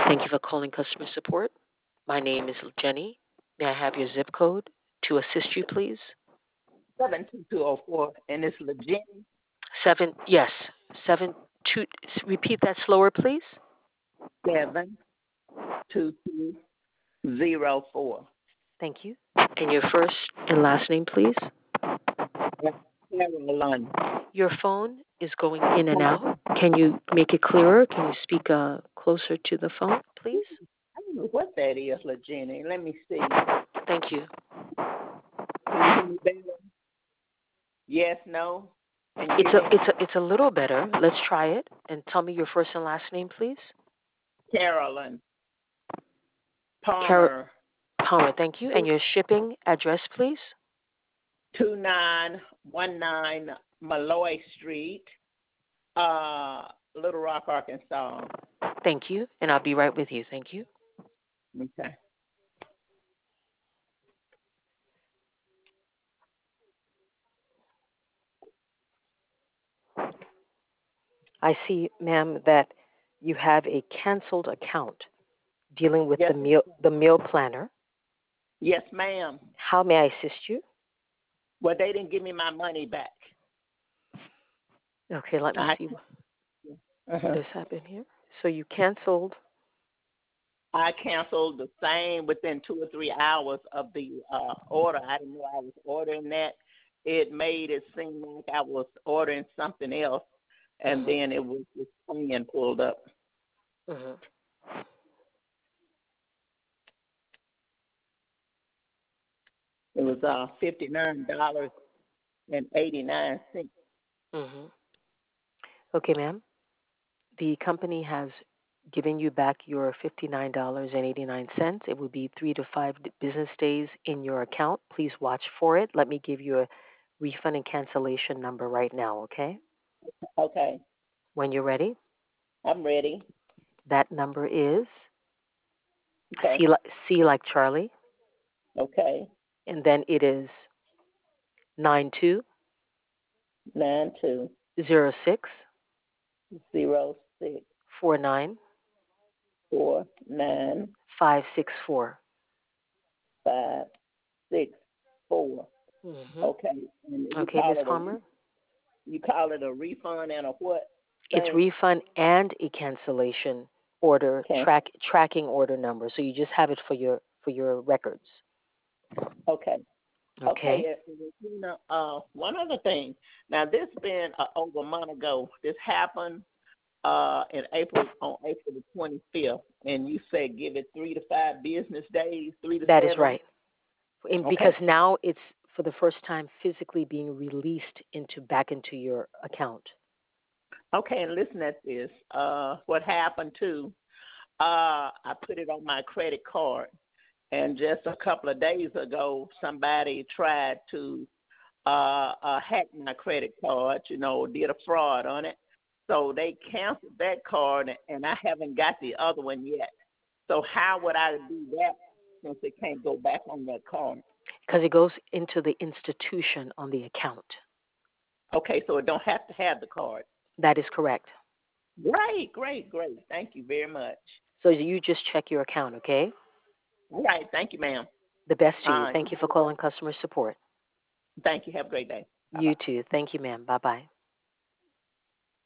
Thank you for calling customer support. My name is Jenny. May I have your zip code to assist you, please? 72204, and it's legit. Yes, 72. Repeat that slower, please. 72204. Thank you. And your first and last name, please. Carolyn. Your phone is going in and out. Can you make it clearer? Can you speak closer to the phone, please? I don't know what that is, Jenny. Let me see. Thank you. Can you hear me better? Yes, no? It's a little better. Let's try it. And tell me your first and last name, please. Carolyn. Palmer. Palmer, thank you. And your shipping address, please? 2919 Malloy Street, Little Rock, Arkansas. Thank you. And I'll be right with you. Thank you. Okay. I see, ma'am, that you have a canceled account dealing with yes, the meal planner. Yes, ma'am. How may I assist you? Well, they didn't give me my money back. Okay, let me see what has happened here. So you canceled. I canceled the same within 2 or 3 hours of the order. I didn't know I was ordering that. It made it seem like I was ordering something else, and then it was just plan pulled up. It was $59.89. Okay, ma'am. The company has given you back your $59.89. It will be 3 to 5 business days in your account. Please watch for it. Let me give you a refund and cancellation number right now, okay? Okay. When you're ready? I'm ready. That number is C like Charlie. Okay. And then it is 92 06 06 49 564. 564. Okay. And okay, Ms. Palmer. You call it a refund and a what? It's refund and a cancellation order, tracking order number. So you just have it for your records. Okay. Okay. One other thing. Now, this been over a month ago. This happened on April the 25th, and you said give it 3 to 5 business days, 3 to 7. That is right. Because now it's for the first time physically being released back into your account. Okay, and listen at this. What happened too? I put it on my credit card, and just a couple of days ago, somebody tried to hack my credit card. Did a fraud on it. So they canceled that card, and I haven't got the other one yet. So how would I do that since it can't go back on that card? Because it goes into the institution on the account. Okay, so it don't have to have the card. That is correct. Great. Thank you very much. So you just check your account, okay? All right. Thank you, ma'am. The best to you. Thank you for calling customer support. Thank you. Have a great day. Bye-bye. You too. Thank you, ma'am. Bye-bye.